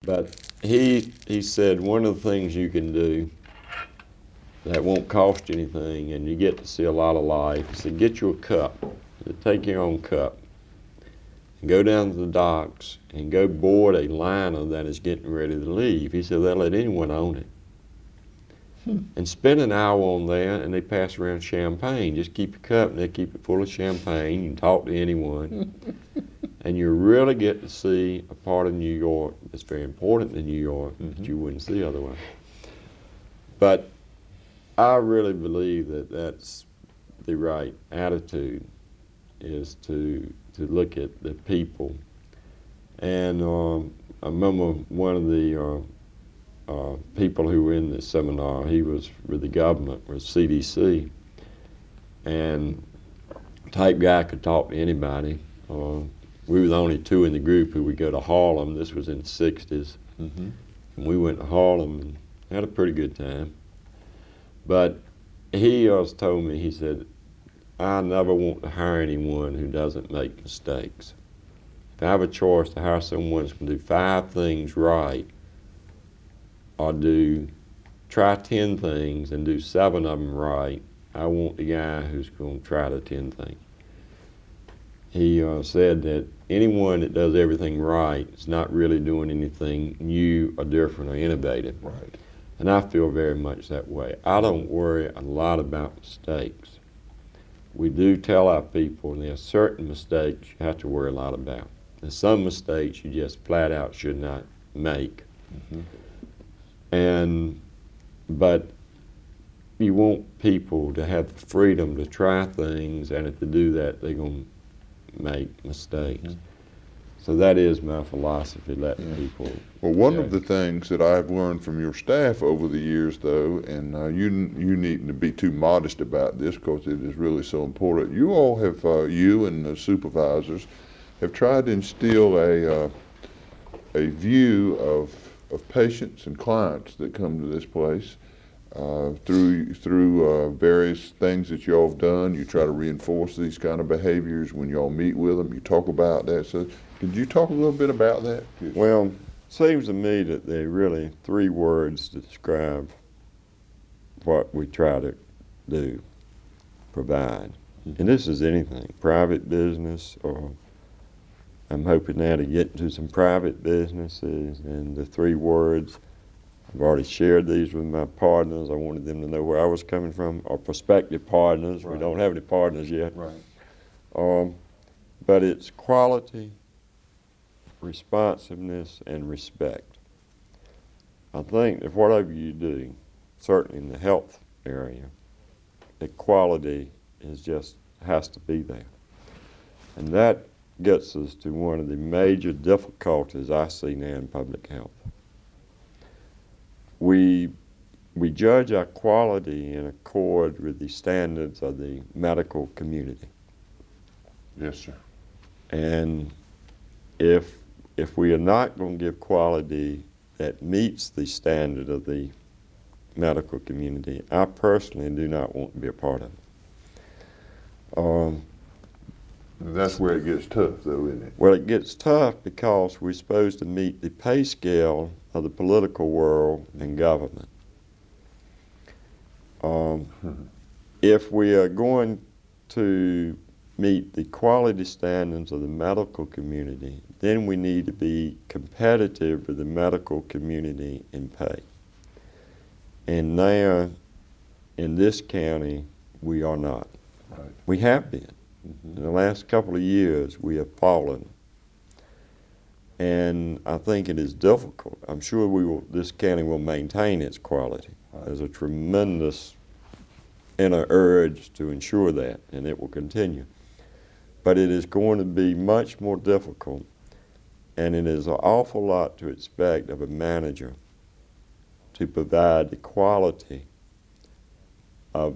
But he said one of the things you can do that won't cost you anything and you get to see a lot of life, he said get you a cup. Take your own cup and go down to the docks and go board a liner that is getting ready to leave. He said they'll let anyone own it. And spend an hour on there, and they pass around champagne. Just keep your cup, and they keep it full of champagne. You can talk to anyone. And you really get to see a part of New York that's very important in New York that you wouldn't see otherwise. But I really believe that that's the right attitude, is to look at the people. And I remember one of the people who were in the seminar, he was with the government, with CDC, and type guy could talk to anybody. We were the only two in the group who would go to Harlem. This was in the 60s. And we went to Harlem and had a pretty good time. But he always told me, he said, I never want to hire anyone who doesn't make mistakes. If I have a choice to hire someone who's going to do 5 things right, or try 10 things and do 7 of them right, I want the guy who's going to try the 10 things. He said that anyone that does everything right is not really doing anything new or different or innovative. Right. And I feel very much that way. I don't worry a lot about mistakes. We do tell our people there are certain mistakes you have to worry a lot about. There's some mistakes you just flat out should not make. But you want people to have the freedom to try things, and if they do that, they're going to make mistakes. So that is my philosophy, letting people. Well, one of the things that I've learned from your staff over the years, though, and you needn't to be too modest about this because it is really so important. You all have, you and the supervisors, have tried to instill a view of patients and clients that come to this place through various things that y'all have done. You try to reinforce these kind of behaviors when y'all meet with them. You talk about that. So could you talk a little bit about that? Well, it seems to me that there are really 3 words to describe what we try to do, provide. And this is anything, private business, or I'm hoping now to get into some private businesses. And the 3 words, I've already shared these with my partners. I wanted them to know where I was coming from, or prospective partners. Right. We don't have any partners yet. Right. But it's quality, responsiveness, and respect. I think that whatever you do, certainly in the health area, the quality has to be there. And that gets us to one of the major difficulties I see now in public health. We judge our quality in accord with the standards of the medical community. Yes, sir. And if we are not going to give quality that meets the standard of the medical community, I personally do not want to be a part of it. That's where it gets tough, though, isn't it? Well, it gets tough because we're supposed to meet the pay scale of the political world and government. If we are going to meet the quality standards of the medical community, then we need to be competitive with the medical community in pay. And now, in this county, we are not. Right. We have been. In the last couple of years, we have fallen. And I think it is difficult. I'm sure this county will maintain its quality. Right. There's a tremendous inner urge to ensure that, and it will continue. But it is going to be much more difficult, and it is an awful lot to expect of a manager to provide the quality of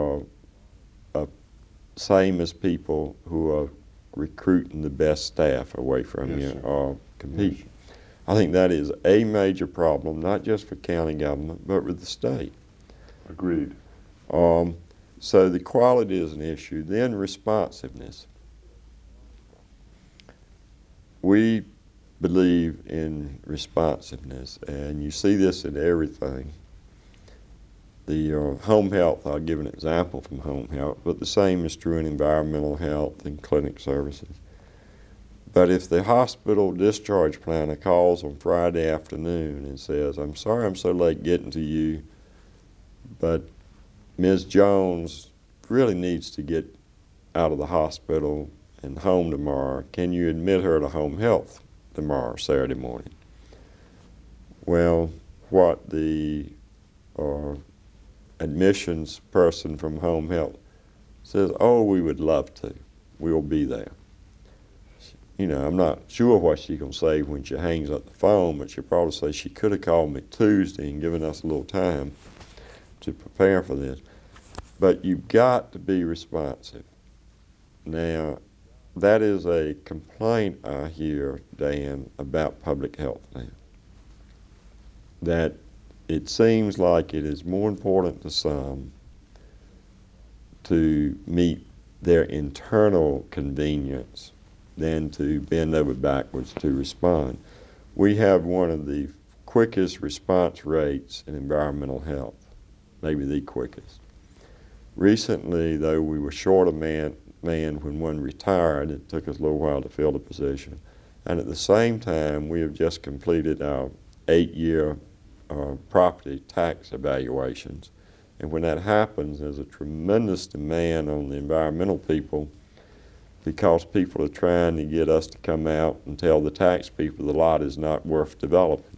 same as people who are recruiting the best staff away from you or compete. Yes. I think that is a major problem, not just for county government, but with the state. Agreed. So the quality is an issue. Then responsiveness. We believe in responsiveness, and you see this in everything. The home health, I'll give an example from home health, but the same is true in environmental health and clinic services. But if the hospital discharge planner calls on Friday afternoon and says, "I'm sorry I'm so late getting to you, but Ms. Jones really needs to get out of the hospital and home tomorrow. Can you admit her to home health tomorrow, Saturday morning?" Well, what the admissions person from home health says, "Oh, we would love to. We'll be there." You know, I'm not sure what she's going to say when she hangs up the phone, but she'll probably say she could have called me Tuesday and given us a little time to prepare for this. But you've got to be responsive. Now, that is a complaint I hear, Dan, about public health now. That it seems like it is more important to some to meet their internal convenience than to bend over backwards to respond. We have one of the quickest response rates in environmental health, maybe the quickest. Recently, though, we were short a man when one retired. It took us a little while to fill the position. And at the same time, we have just completed our 8-year property tax evaluations. And when that happens, there's a tremendous demand on the environmental people because people are trying to get us to come out and tell the tax people the lot is not worth developing.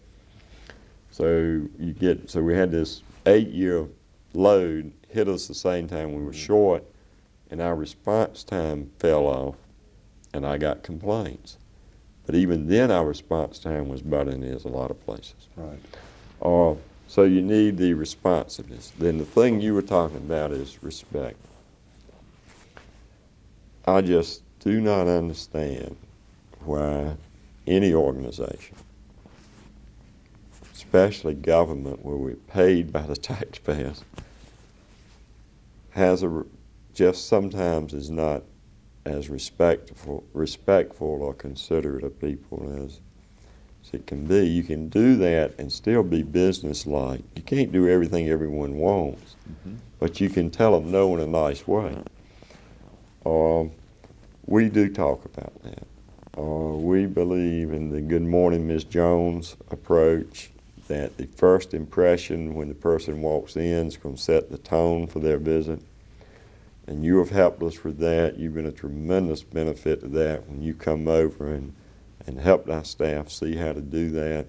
So we had this 8-year load hit us the same time we were short, and our response time fell off, and I got complaints. But even then, our response time was better than it is a lot of places. Right. So you need the responsiveness. Then the thing you were talking about is respect. I just do not understand why any organization, especially government where we're paid by the taxpayers, just sometimes is not as respectful or considerate of people as it can be. You can do that and still be businesslike. You can't do everything everyone wants, but you can tell them no in a nice way. We do talk about that. We believe in the "Good morning, Ms. Jones" approach, that the first impression when the person walks in is going to set the tone for their visit. And you have helped us with that. You've been a tremendous benefit to that when you come over and helped our staff see how to do that.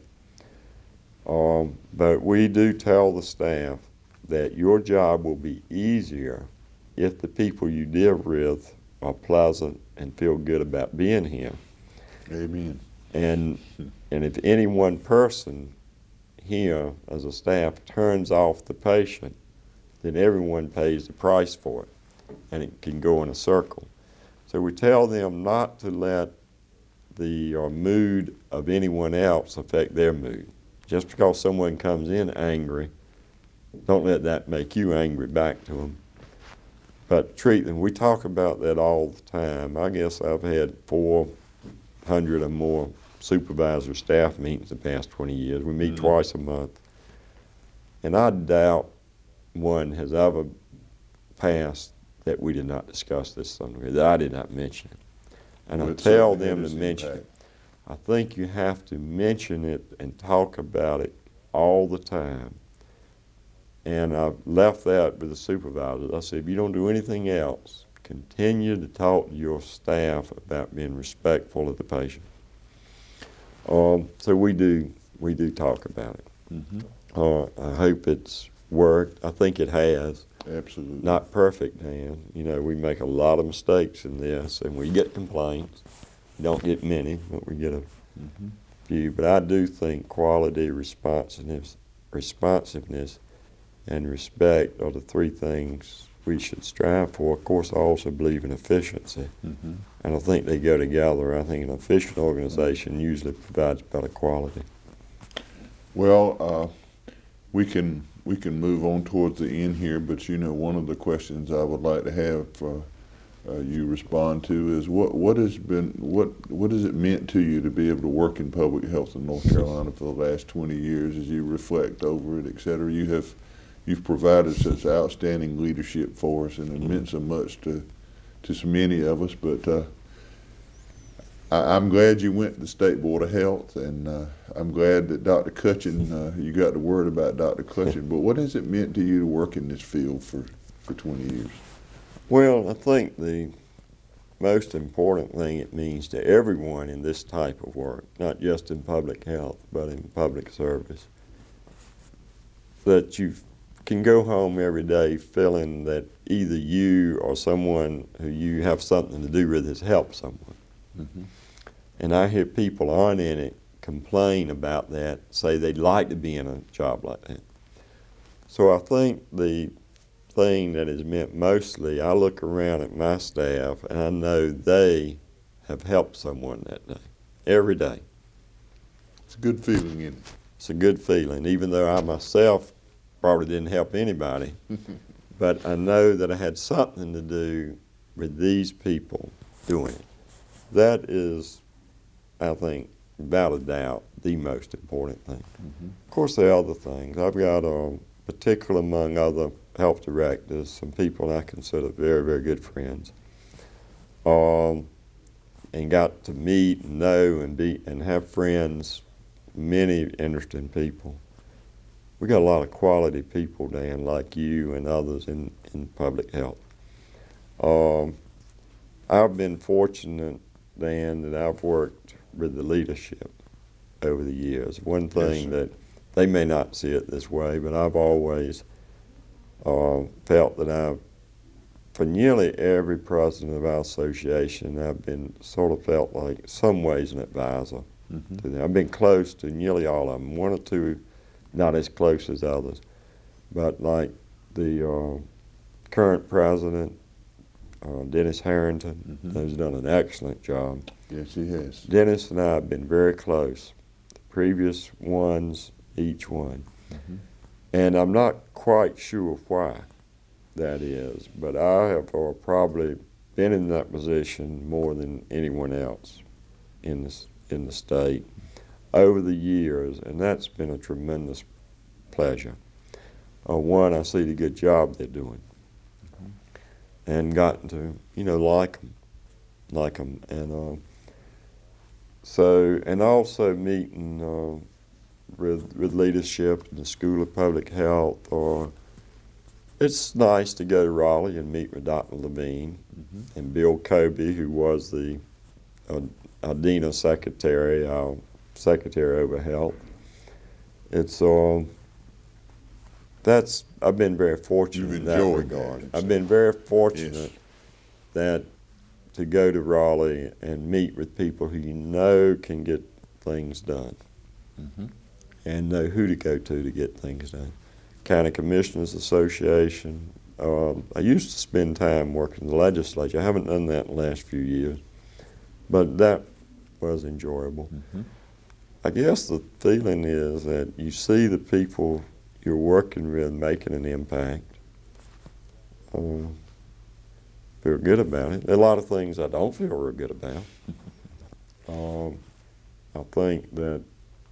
But we do tell the staff that your job will be easier if the people you deal with are pleasant and feel good about being here. Amen. And if any one person here as a staff turns off the patient, then everyone pays the price for it, and it can go in a circle. So we tell them not to let the mood of anyone else affect their mood. Just because someone comes in angry, don't let that make you angry back to them. But treat them. We talk about that all the time. I guess I've had 400 or more supervisor staff meetings the past 20 years. We meet twice a month. And I doubt one has ever passed that we did not discuss this somewhere, that I did not mention it. And I tell them to mention it. I think you have to mention it and talk about it all the time. And I've left that with the supervisors. I said, if you don't do anything else, continue to talk to your staff about being respectful of the patient. So we do talk about it. I hope it's worked. I think it has. Absolutely. Not perfect, Dan. You know, we make a lot of mistakes in this, and we get complaints. We don't get many, but we get a few. But I do think quality, responsiveness, and respect are the three things we should strive for. Of course, I also believe in efficiency, and I think they go together. I think an efficient organization usually provides better quality. Well, we can move on towards the end here, but you know, one of the questions I would like to have you respond to is what has it meant to you to be able to work in public health in North Carolina for the last 20 years as you reflect over it, et cetera? You've provided such outstanding leadership for us, and it meant so much to so many of us. But I'm glad you went to the State Board of Health, and I'm glad that Dr. Cutchin, you got the word about Dr. Cutchin. But what has it meant to you to work in this field for 20 years? Well, I think the most important thing it means to everyone in this type of work, not just in public health, but in public service, that you can go home every day feeling that either you or someone who you have something to do with has helped someone. Mm-hmm. And I hear people on in it complain about that, say they'd like to be in a job like that. So I think the thing that is meant mostly, I look around at my staff and I know they have helped someone that day, every day. It's a good feeling, isn't it? It's a good feeling, even though I myself probably didn't help anybody. But I know that I had something to do with these people doing it. That is, I think, without a doubt, the most important thing. Mm-hmm. Of course, there are other things. I've got, particularly among other health directors, some people I consider very, very good friends, and got to meet and know and have friends, many interesting people. We got a lot of quality people, Dan, like you and others in public health. I've been fortunate, Dan, that I've worked with the leadership over the years. One thing that they may not see it this way, but I've always felt that for nearly every president of our association, I've been sort of felt like some ways an advisor to them. I've been close to nearly all of them, one or two not as close as others, but like the current president, Dennis Harrington, who's done an excellent job. Yes, he has. Dennis and I have been very close. The previous ones, each one. Mm-hmm. And I'm not quite sure why that is, but I have probably been in that position more than anyone else in the state over the years, and that's been a tremendous pleasure. One, I see the good job they're doing, and gotten to, like them, and and also meeting with leadership in the School of Public Health. It's nice to go to Raleigh and meet with Dr. Levine and Bill Kobe, who was the ADENA secretary, our secretary over health. It's I've been very fortunate in that regard. I've been very fortunate that to go to Raleigh and meet with people who you know can get things done and know who to go to get things done. County Commissioners Association. I used to spend time working in the legislature. I haven't done that in the last few years, but that was enjoyable. I guess the feeling is that you see the people you're working with making an impact. Feel good about it. There are a lot of things I don't feel real good about. I think that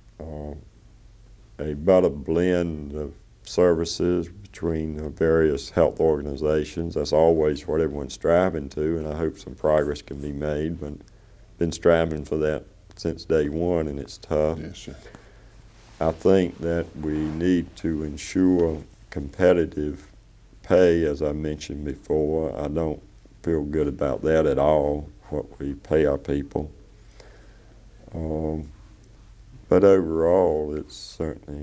a better blend of services between various health organizations, that's always what everyone's striving to, and I hope some progress can be made, but been striving for that since day one, and it's tough. Yes, sir. I think that we need to ensure competitive pay, as I mentioned before. I don't feel good about that at all, what we pay our people. But overall, it's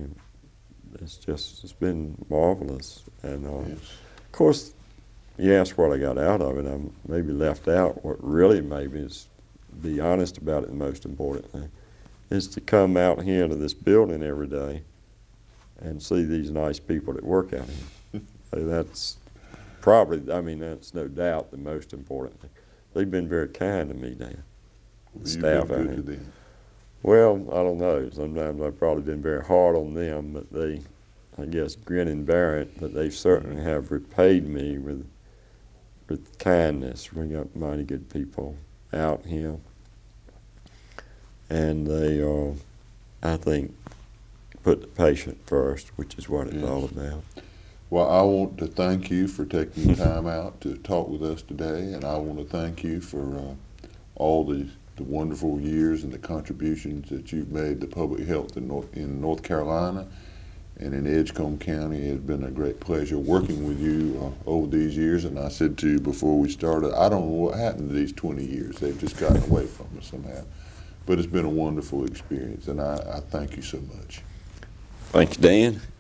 been marvelous. And of course, you ask what I got out of it. I maybe left out what really maybe is, be honest about it, the most important thing is to come out here to this building every day and see these nice people that work out here. So that's probably, that's no doubt the most important thing. They've been very kind to me, Dan. The staff out here. To them. Well, I don't know. Sometimes I've probably been very hard on them, but they, I guess, grin and bear it, but they certainly have repaid me with with kindness. We got mighty good people out here. And they, I think, put the patient first, which is what it's Yes. all about. Well, I want to thank you for taking the time out to talk with us today, and I want to thank you for all the wonderful years and the contributions that you've made to public health in North Carolina and in Edgecombe County. It's been a great pleasure working with you over these years, and I said to you before we started, I don't know what happened to these 20 years. They've just gotten away from us somehow. But it's been a wonderful experience, and I thank you so much. Thanks, Dan.